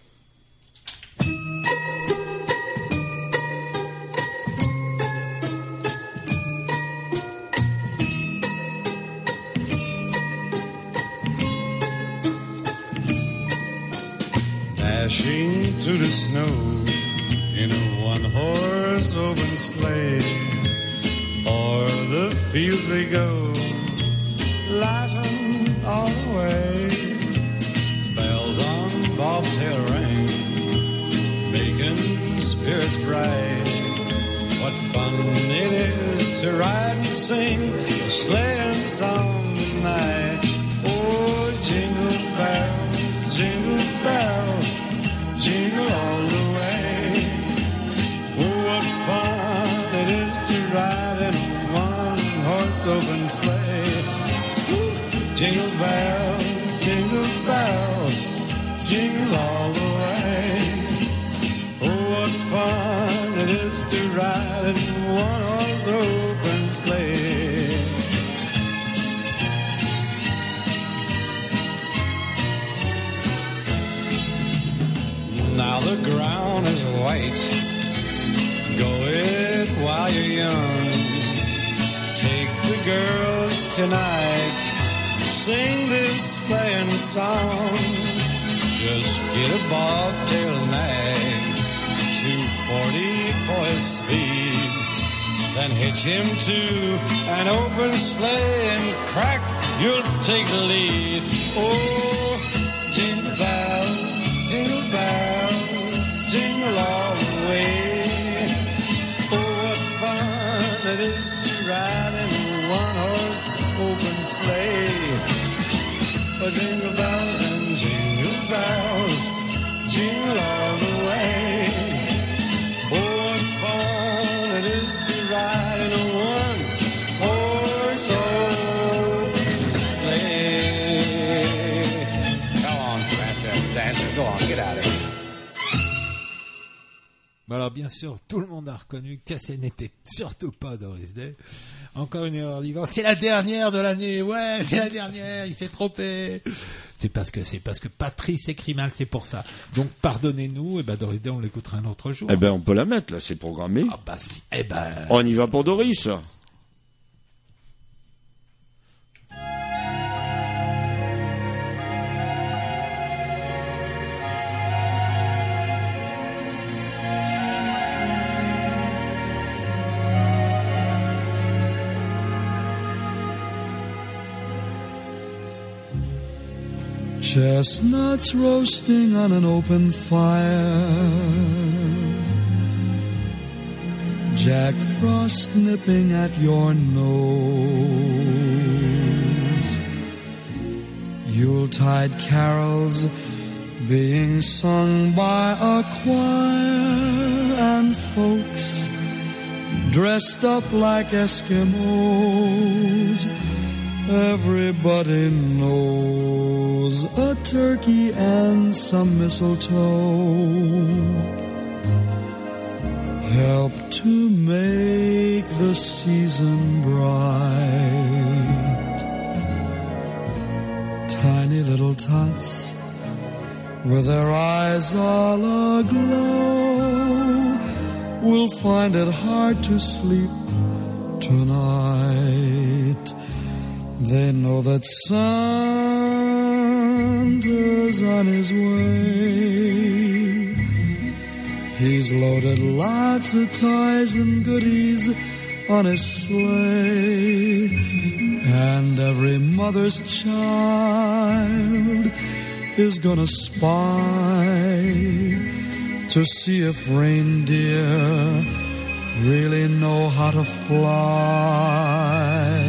Dashing through the snow in a one-horse open sleigh, o'er the fields we go, laughing all the way. Bells on bobtail ring, making spirits bright. What fun it is to ride and sing a sleighing song tonight. Oh, jingle bells, jingle bells, jingle all the way. Oh, what fun it is to ride in a one-horse open sleigh. Jingle bells, jingle bells, jingle all the way. Oh, what fun it is to ride in a one-horse open sleigh. Now the ground is white. Go it while you're young. Take the girls tonight. Sing this sleighing song. Just get a bobtail nag, 240 for his speed. Then hitch him to an open sleigh and crack, you'll take the lead. Oh, jingle bells, jingle bells, jingle all the way. Oh, what fun it is to ride in a one-horse open sleigh. Oh, jingle bells and jingle bells, jingle all the way. Oh, what fun it is to ride in a one-horse open sleigh. Come on, Prancer, Dancer, go on, get out of here. Alors bien sûr, tout le monde a reconnu que ce n'était surtout pas Doris Day. Encore une erreur d'Yvan. C'est la dernière de l'année. Ouais, c'est la dernière. Il s'est trompé. C'est parce que Patrice écrit mal, c'est pour ça. Donc pardonnez-nous. Et ben Doris Day, on l'écoutera un autre jour. Eh ben on peut la mettre là, c'est programmé. Ah bah si. Eh ben. On y va pour Doris. Chestnuts roasting on an open fire, Jack Frost nipping at your nose, Yuletide carols being sung by a choir, and folks dressed up like Eskimos. Everybody knows a turkey and some mistletoe help to make the season bright. Tiny little tots with their eyes all aglow will find it hard to sleep tonight. They know that Santa's on his way. He's loaded lots of toys and goodies on his sleigh, and every mother's child is gonna spy to see if reindeer really know how to fly.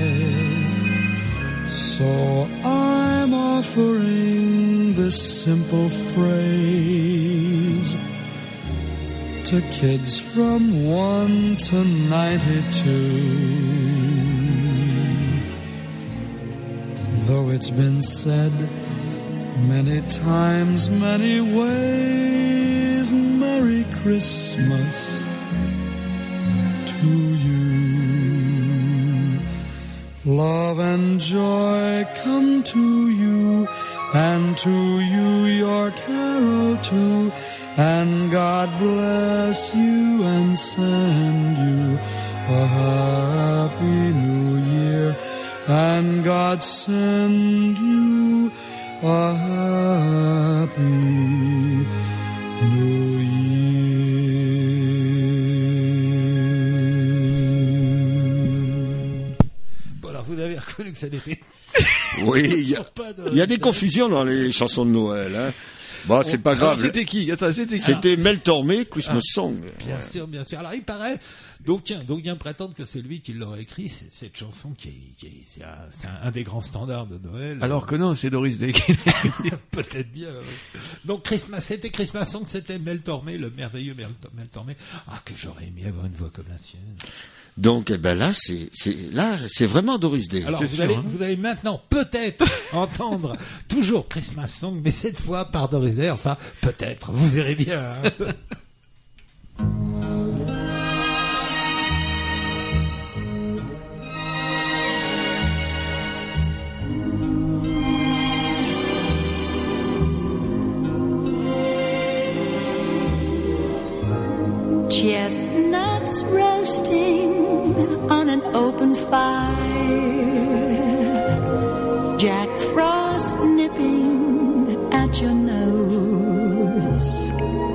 So I'm offering this simple phrase to kids from 1 to 92. Though it's been said many times, many ways, Merry Christmas to you. Love and joy come to you, and to you your carol too. And God bless you and send you a happy new year. And God send you a happy new year. Bon, alors vous avez reconnu que ça n'était... Oui, il y a des confusions dans les chansons de Noël, hein. Bon, c'est pas grave. C'était qui? Attends, c'était qui? C'était Mel Tormé, Christmas Song. Bien sûr, bien sûr. Alors il paraît, d'aucuns prétendent que c'est lui qui l'aurait écrit, cette chanson c'est un des grands standards de Noël. Alors que non, c'est Doris Day. Peut-être bien. Oui. Donc c'était Christmas Song, c'était Mel Tormé, le merveilleux Mel Tormé. Ah, que j'aurais aimé avoir une voix comme la sienne. Donc, eh ben là, c'est vraiment Doris Day. Alors, vous allez maintenant peut-être entendre toujours Christmas Song, mais cette fois par Doris Day. Enfin, peut-être, vous verrez bien. Hein. Chestnuts roasting on an open fire, Jack Frost nipping at your nose,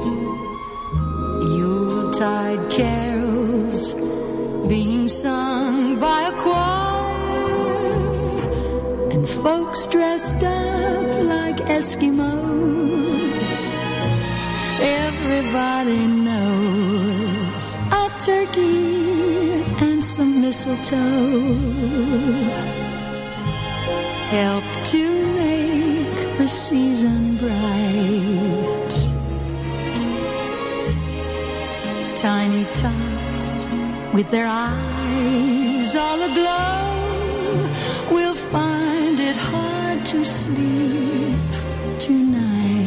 Yuletide carols being sung by a choir, and folks dressed up like Eskimos. Everybody knows a turkey and some mistletoe help to make the season bright. Tiny tots with their eyes all aglow will find it hard to sleep tonight.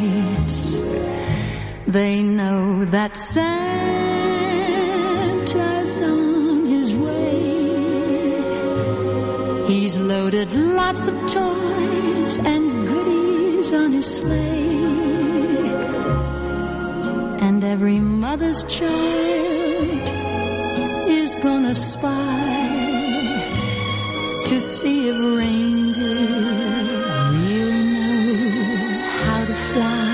They know that Santa's on his way. He's loaded lots of toys and goodies on his sleigh. And every mother's child is gonna spy to see if reindeer really know how to fly.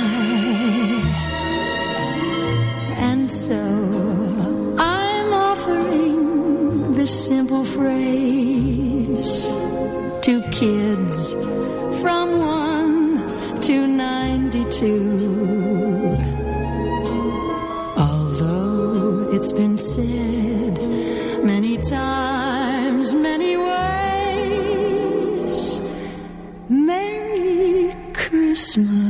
And so I'm offering this simple phrase to kids from 1 to 92. Although it's been said many times, many ways, Merry Christmas.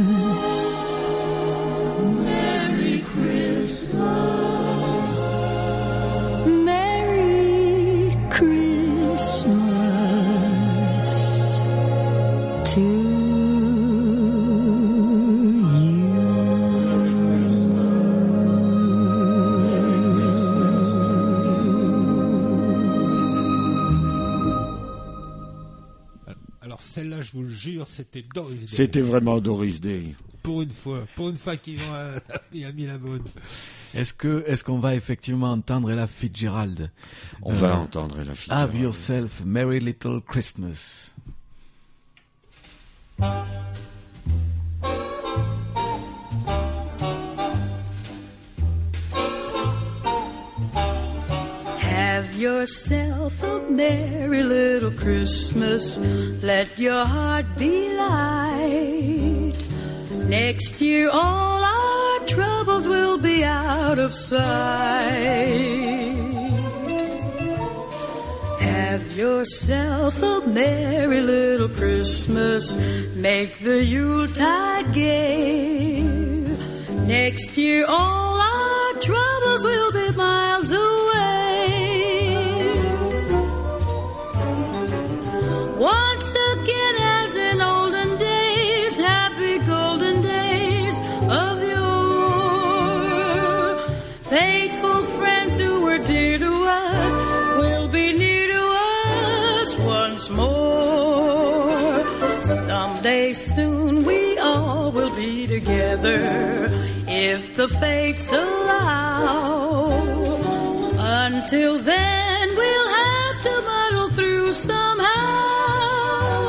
Je vous le jure, c'était Doris Day. C'était vraiment Doris Day. Pour une fois qu'ils ont mis la bonne. Est-ce qu'on va effectivement entendre Ella Fitzgerald? On va entendre Ella Fitzgerald. Have yourself Merry Little Christmas. Have yourself a merry little Christmas. Let your heart be light. Next year all our troubles will be out of sight. Have yourself a merry little Christmas. Make the Yuletide gay. Next year all our troubles will be miles away. Once again, as in olden days, happy golden days of yore. Faithful friends who were dear to us will be near to us once more. Someday soon we all will be together, if the fates allow. Until then we'll have to muddle through somehow.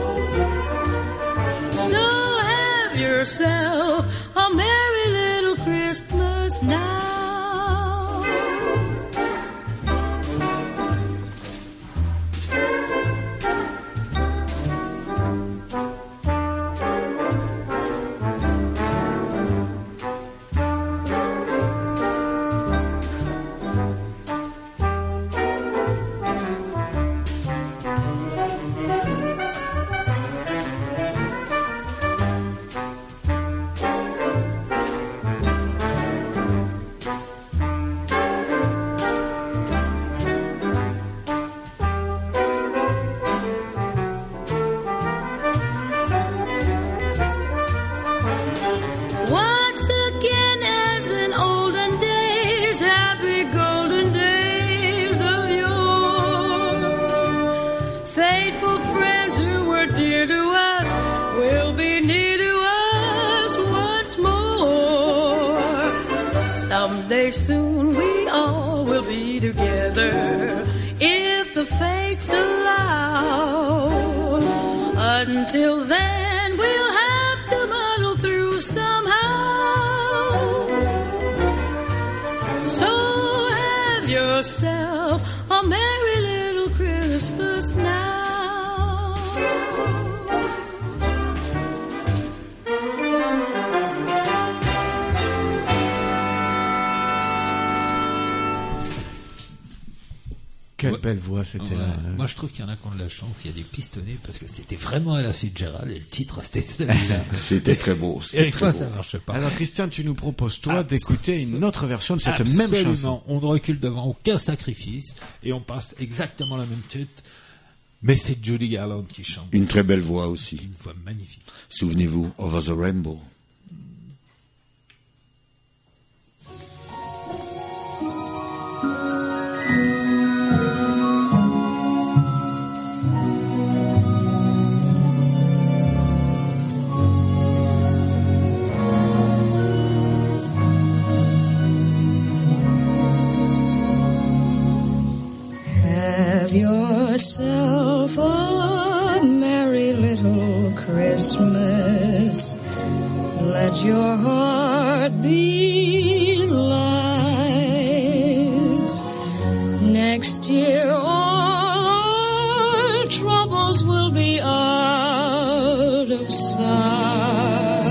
So have yourself a merry little Christmas now. Soon we all will be together, if the fates allow. Until then we'll have to muddle through somehow. So have yourself a merry little Christmas now. Quelle belle voix c'était. Ouais. Moi je trouve qu'il y en a qui ont de la chance, il y a des pistonnés, parce que c'était vraiment Ella Fitzgerald et le titre c'était celui-là. C'était très beau. Et avec toi ça marche pas. Alors Christian, tu nous proposes toi d'écouter une autre version de cette même chanson. On ne recule devant aucun sacrifice et on passe exactement la même titre. Mais c'est Judy Garland qui chante. Une très belle voix aussi. Une voix magnifique. Souvenez-vous, Over the Rainbow. Yourself a merry little Christmas. Let your heart be light. Next year all our troubles will be out of sight.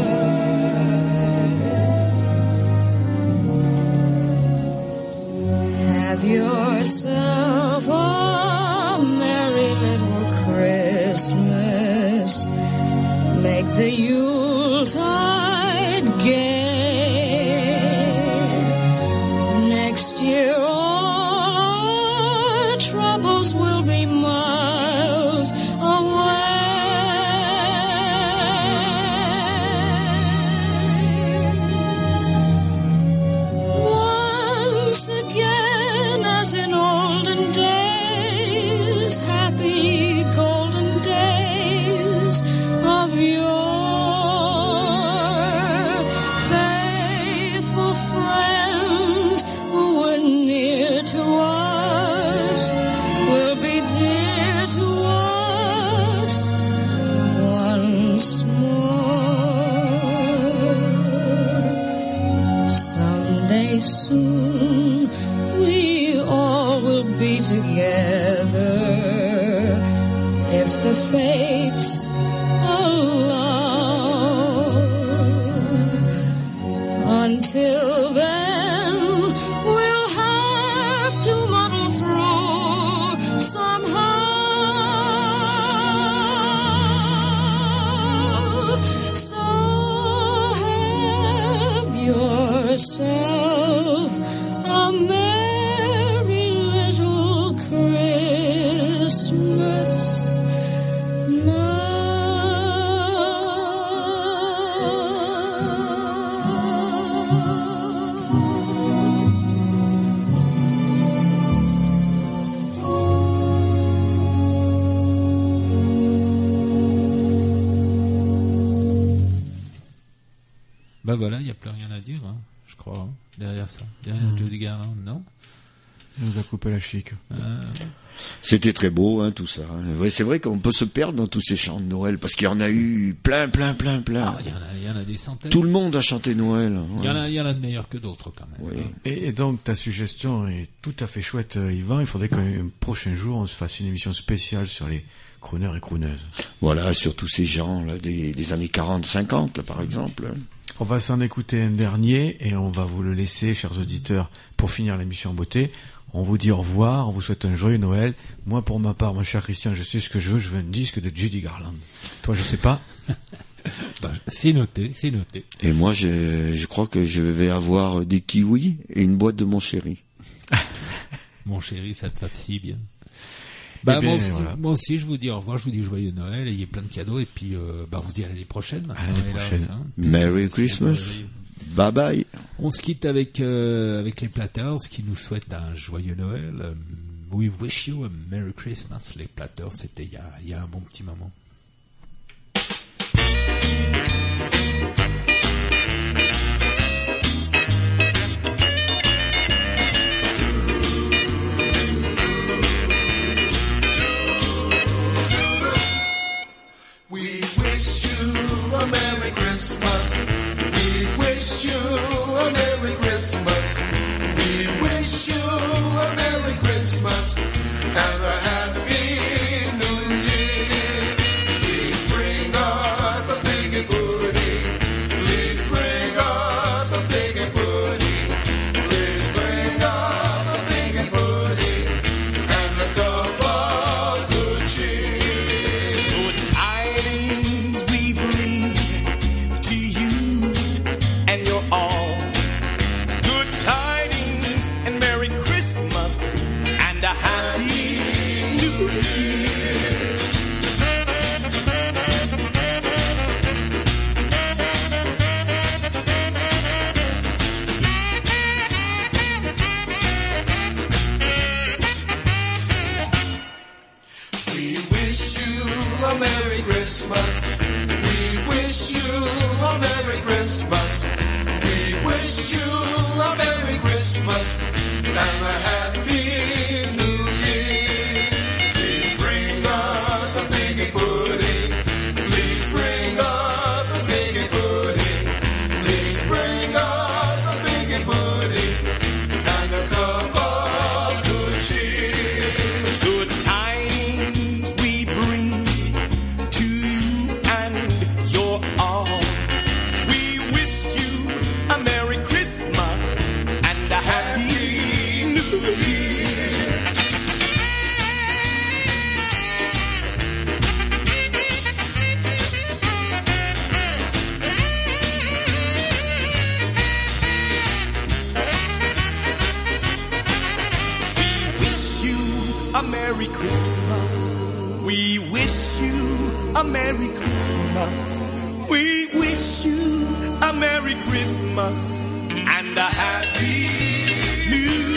Have yourself a merry little Christmas. Make the Yuletide gay. Next year all our troubles will be miles away. Once again, as in olden days, happy golden days of yore. Faithful friends who were near to us will be dear to us once more. Someday soon we all will be together, if the fates allow. Until then, we'll have to muddle through somehow. So have yourself a merry little Christmas now. Bah voilà, il n'y a plus rien à dire, hein, je crois, hein, derrière ça. Derrière Judy Garland, non? Il nous a coupé la chic. C'était très beau, hein, tout ça. Ouais, c'est vrai qu'on peut se perdre dans tous ces chants de Noël, parce qu'il y en a eu plein. Ah, il y en a des centaines. Tout le monde a chanté Noël. Ouais. Il y en a de meilleurs que d'autres, quand même. Oui. Et donc, ta suggestion est tout à fait chouette, Yvan. Il faudrait qu'un prochain jour, on se fasse une émission spéciale sur les crooners et crooneuses. Voilà, sur tous ces gens là, des années 40-50, là, par exemple. On va s'en écouter un dernier et on va vous le laisser, chers auditeurs, pour finir l'émission en beauté. On vous dit au revoir, on vous souhaite un joyeux Noël. Moi, pour ma part, mon cher Christian, je sais ce que je veux un disque de Judy Garland. Toi, je sais pas. Bah, c'est noté. Et moi, je crois que je vais avoir des kiwis et une boîte de mon chéri. Mon chéri, ça te va si bien. Bah, bien, moi aussi, je vous dis au revoir, je vous dis joyeux Noël, ayez plein de cadeaux, et puis on se dit à l'année prochaine. Merry Christmas. Bye bye. On se quitte avec les Platters qui nous souhaitent un joyeux Noël. We wish you a Merry Christmas. Les Platters, c'était il y a un bon petit moment. We wish you a Merry Christmas. We wish you a Merry Christmas. We wish you a Merry Christmas and a Happy New Year. Please bring us a fig and pudding. Please bring us a fig and pudding. Please bring us a fig and pudding and a cup of good cheer. Good tidings we bring to you and your all. Good tidings and Merry Christmas and a Happy New Year. We wish you a Merry Christmas. We wish you a Merry Christmas. We wish you a Merry Christmas and a Happy New Year. Please bring us a fig and pudding. Please bring us a fig and pudding. Please bring us a fig and pudding and a cup of good cheer. Good tidings we bring to you and your all. We wish you a Merry Christmas and a Happy New Year. We wish you a Merry Christmas. We wish you a Merry Christmas. We wish you a Merry Christmas and a Happy New